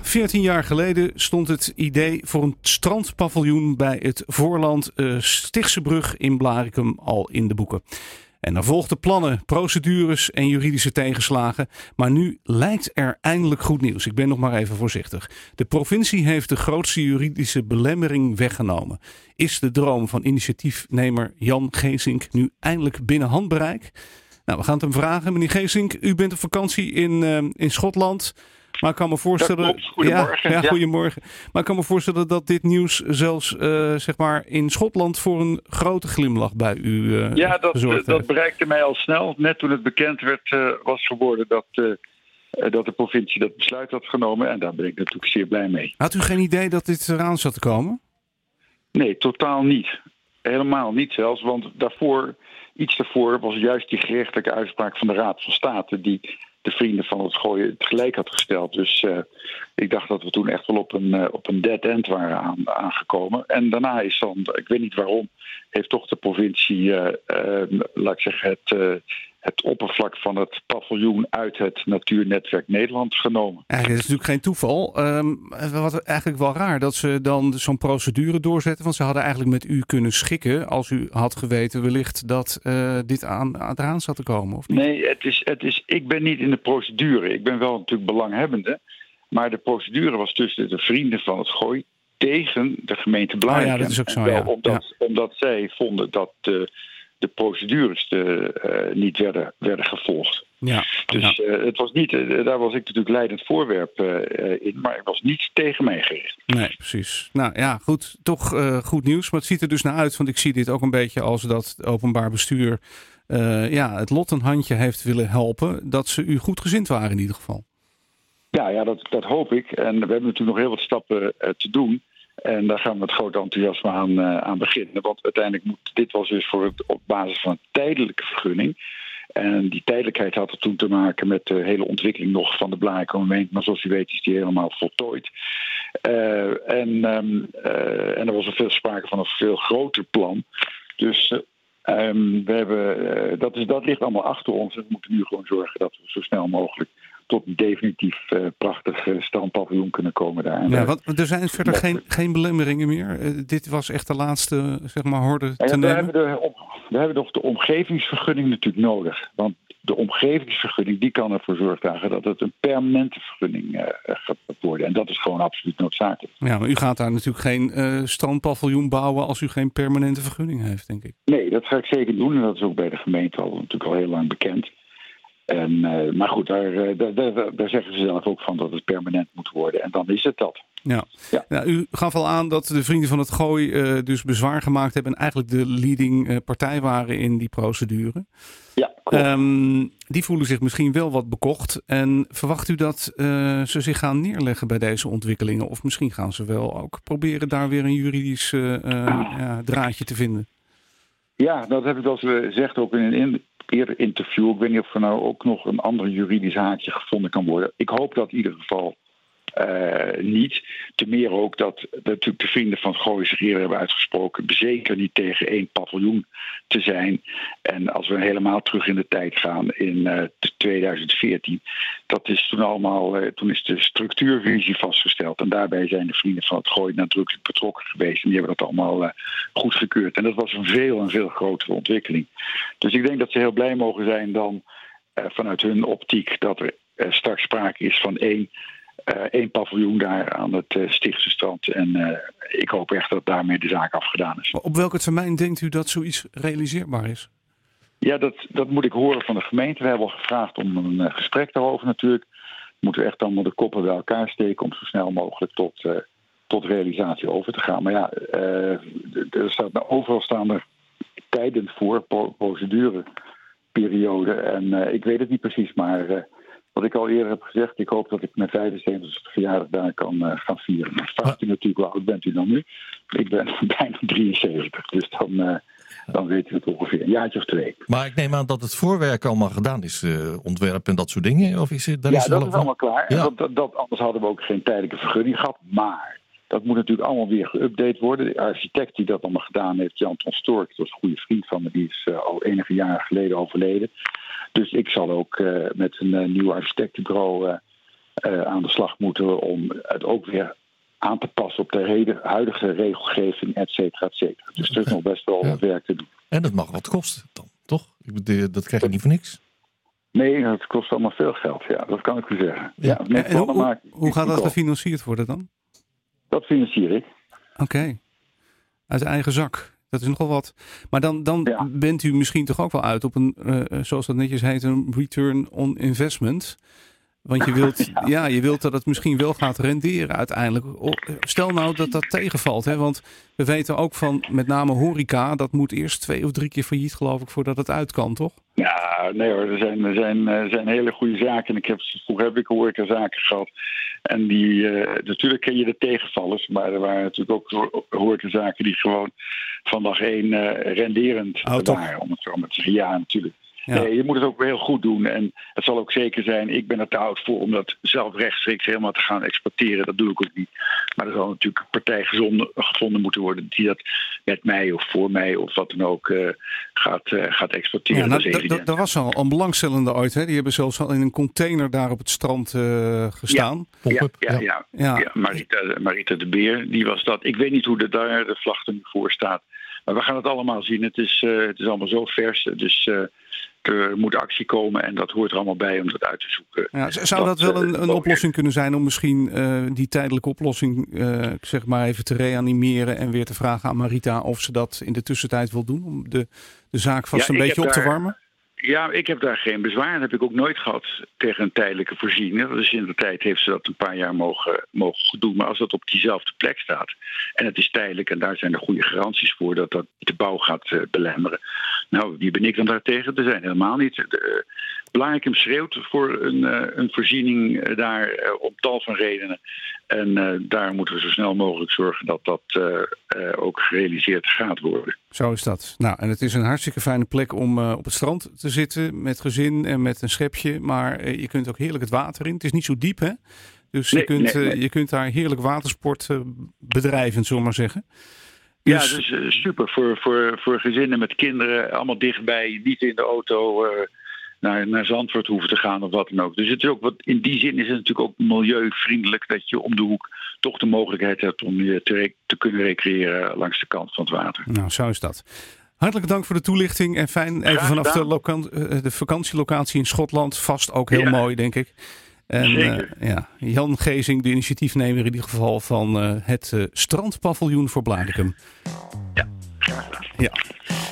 14 jaar geleden stond het idee voor een strandpaviljoen bij het voorland Stichtse Brug in Blaricum al in de boeken. En er volgden plannen, procedures en juridische tegenslagen. Maar nu lijkt er eindelijk goed nieuws. Ik ben nog maar even voorzichtig. De provincie heeft de grootste juridische belemmering weggenomen. Is de droom van initiatiefnemer Jan Geesink nu eindelijk binnen handbereik? Nou, we gaan het hem vragen. Meneer Geesink, u bent op vakantie in Schotland. Maar ik kan me voorstellen. Goedemorgen. Goedemorgen. Maar ik kan me voorstellen dat dit nieuws zelfs zeg maar in Schotland voor een grote glimlach bij u gezorgd heeft. Dat bereikte mij al snel. Net toen het bekend werd, was geworden dat de provincie dat besluit had genomen. En daar ben ik natuurlijk zeer blij mee. Had u geen idee dat dit eraan zat te komen? Nee, totaal niet. Helemaal niet zelfs. Want iets daarvoor was juist die gerechtelijke uitspraak van de Raad van State die de vrienden van het gooien het gelijk had gesteld. Dus ik dacht dat we toen echt wel op een dead end waren aangekomen. En daarna is dan, ik weet niet waarom, heeft toch de provincie, laat ik zeggen, het oppervlak van het paviljoen uit het Natuurnetwerk Nederland genomen. Eigenlijk is natuurlijk geen toeval. Wat eigenlijk wel raar dat ze dan zo'n procedure doorzetten. Want ze hadden eigenlijk met u kunnen schikken als u had geweten wellicht dat dit eraan zat te komen, of niet? Nee, ik ben niet in de procedure. Ik ben wel natuurlijk belanghebbende. Maar de procedure was tussen de vrienden van het Gooi tegen de gemeente Blaricum. Ja, dat is ook zo, omdat zij vonden dat de procedures niet werden gevolgd. Ja, dus het was niet, daar was ik natuurlijk leidend voorwerp in, maar het was niet tegen mij gericht. Nee, precies. Nou ja, goed. Toch goed nieuws. Maar het ziet er dus naar uit, want ik zie dit ook een beetje als dat het openbaar bestuur het lot een handje heeft willen helpen. Dat ze u goed gezind waren in ieder geval. Ja, dat hoop ik. En we hebben natuurlijk nog heel wat stappen te doen. En daar gaan we met groot enthousiasme aan beginnen. Want uiteindelijk dit was dus op basis van een tijdelijke vergunning. En die tijdelijkheid had er toen te maken met de hele ontwikkeling nog van de Blaricum. Maar zoals u weet is die helemaal voltooid. En er was er veel sprake van een veel groter plan. Dus dat ligt allemaal achter ons. En we moeten nu gewoon zorgen dat we zo snel mogelijk tot een definitief prachtig strandpaviljoen kunnen komen daar. Ja, want er zijn verder geen belemmeringen meer. Dit was echt de laatste horde te nemen. We hebben nog de omgevingsvergunning natuurlijk nodig. Want de omgevingsvergunning die kan ervoor zorgen dragen dat het een permanente vergunning gaat worden. En dat is gewoon absoluut noodzakelijk. Ja, maar u gaat daar natuurlijk geen strandpaviljoen bouwen als u geen permanente vergunning heeft, denk ik. Nee, dat ga ik zeker doen. En dat is ook bij de gemeente natuurlijk al heel lang bekend. Maar goed, daar zeggen ze zelf ook van dat het permanent moet worden. En dan is het dat. Ja. Nou, u gaf al aan dat de vrienden van het Gooi dus bezwaar gemaakt hebben en eigenlijk de leading partij waren in die procedure. Ja, klopt. Die voelen zich misschien wel wat bekocht. En verwacht u dat ze zich gaan neerleggen bij deze ontwikkelingen? Of misschien gaan ze wel ook proberen daar weer een juridisch draadje te vinden? Ja, dat heb ik al gezegd ook in een eerder interview. Ik weet niet of er nou ook nog een ander juridisch haakje gevonden kan worden. Ik hoop dat in ieder geval niet. Ten meer ook dat natuurlijk de vrienden van het Gooi zich eerder hebben uitgesproken. Zeker niet tegen één paviljoen te zijn. En als we helemaal terug in de tijd gaan in 2014. Dat is toen allemaal. Toen is de structuurvisie vastgesteld. En daarbij zijn de vrienden van het Gooi nadrukkelijk betrokken geweest. En die hebben dat allemaal goedgekeurd. En dat was een veel grotere ontwikkeling. Dus ik denk dat ze heel blij mogen zijn dan vanuit hun optiek dat er straks sprake is van één paviljoen daar aan het Stichtse strand. En ik hoop echt dat daarmee de zaak afgedaan is. Op welke termijn denkt u dat zoiets realiseerbaar is? Ja, dat moet ik horen van de gemeente. We hebben al gevraagd om een gesprek daarover natuurlijk. Moeten we echt allemaal de koppen bij elkaar steken om zo snel mogelijk tot realisatie over te gaan. Maar ja, overal staan er tijden voor, procedureperiode. En ik weet het niet precies, maar wat ik al eerder heb gezegd, ik hoop dat ik mijn 75e verjaardag daar kan gaan vieren. Maar vraagt u natuurlijk, hoe oud bent u dan nu? Ik ben bijna 73, dus dan weten we het ongeveer een jaartje of 2. Maar ik neem aan dat het voorwerk allemaal gedaan is, ontwerp en dat soort dingen? Of is het, dat is allemaal klaar. Ja. Anders hadden we ook geen tijdelijke vergunning gehad. Maar dat moet natuurlijk allemaal weer geüpdate worden. De architect die dat allemaal gedaan heeft, Jan Ton Stork, dat is een goede vriend van me, die is al enige jaren geleden overleden. Dus ik zal ook met een nieuw architectenbureau aan de slag moeten om het ook weer aan te passen op de huidige regelgeving, et cetera, et cetera. Dus er is nog best wel wat werk te doen. En dat mag wat kosten dan, toch? Dat krijg je niet voor niks. Nee, dat kost allemaal veel geld. Ja, dat kan ik u zeggen. Ja. En hoe gaat dat gefinancierd worden dan? Dat financier ik. Oké. Uit eigen zak. Dat is nogal wat. Maar dan bent u misschien toch ook wel uit op een, zoals dat netjes heet, een return on investment. Want je wilt, je wilt dat het misschien wel gaat renderen uiteindelijk. Stel nou dat dat tegenvalt. Hè? Want we weten ook van met name horeca, dat moet eerst 2 of 3 keer failliet geloof ik voordat het uit kan, toch? Ja, nee hoor. Er zijn hele goede zaken. Vroeger heb ik horecazaken gehad. En natuurlijk ken je de tegenvallers. Maar er waren natuurlijk ook horecazaken die gewoon van dag 1 renderend waren. Om het zo maar te zeggen. Ja, natuurlijk. Ja. Nee, je moet het ook heel goed doen. En het zal ook zeker zijn, ik ben er te oud voor om dat zelf rechtstreeks helemaal te gaan exporteren. Dat doe ik ook niet. Maar er zal natuurlijk een partij gevonden moeten worden die dat met mij of voor mij of wat dan ook gaat exporteren. Ja, daar was al een belangstellende ooit. Hè? Die hebben zelfs al in een container daar op het strand gestaan. Ja, Marita de Beer, die was dat. Ik weet niet hoe daar de vlag er nu voor staat. Maar we gaan het allemaal zien. Het is allemaal zo vers. Dus er moet actie komen en dat hoort er allemaal bij om dat uit te zoeken. Ja, zou dat wel een oplossing kunnen zijn om misschien die tijdelijke oplossing zeg maar even te reanimeren en weer te vragen aan Marita of ze dat in de tussentijd wil doen om de zaak vast een beetje op te warmen? Ja, ik heb daar geen bezwaar. Dat heb ik ook nooit gehad tegen een tijdelijke voorziening. Dus in de tijd heeft ze dat een paar jaar mogen doen. Maar als dat op diezelfde plek staat en het is tijdelijk en daar zijn er goede garanties voor dat dat de bouw gaat belemmeren. Nou, wie ben ik dan daartegen? Er zijn helemaal niet. Blaricum schreeuwt voor een voorziening daar om tal van redenen. En daar moeten we zo snel mogelijk zorgen dat dat ook gerealiseerd gaat worden. Zo is dat. Nou, en het is een hartstikke fijne plek om op het strand te zitten met gezin en met een schepje. Maar je kunt ook heerlijk het water in. Het is niet zo diep, hè? Dus je kunt daar heerlijk watersport bedrijven, zullen we maar zeggen. Dus... Ja, dus super voor gezinnen met kinderen. Allemaal dichtbij, niet in de auto naar Zandvoort hoeven te gaan of wat dan ook. Dus het is ook in die zin is het natuurlijk ook milieuvriendelijk dat je om de hoek toch de mogelijkheid hebt om je te kunnen recreëren langs de kant van het water. Nou, zo is dat. Hartelijk dank voor de toelichting en fijn even vanaf de vakantielocatie in Schotland. Vast ook heel mooi, denk ik. En Jan Gezing, de initiatiefnemer in ieder geval van het strandpaviljoen voor Blaricum. Ja, graag gedaan. Ja.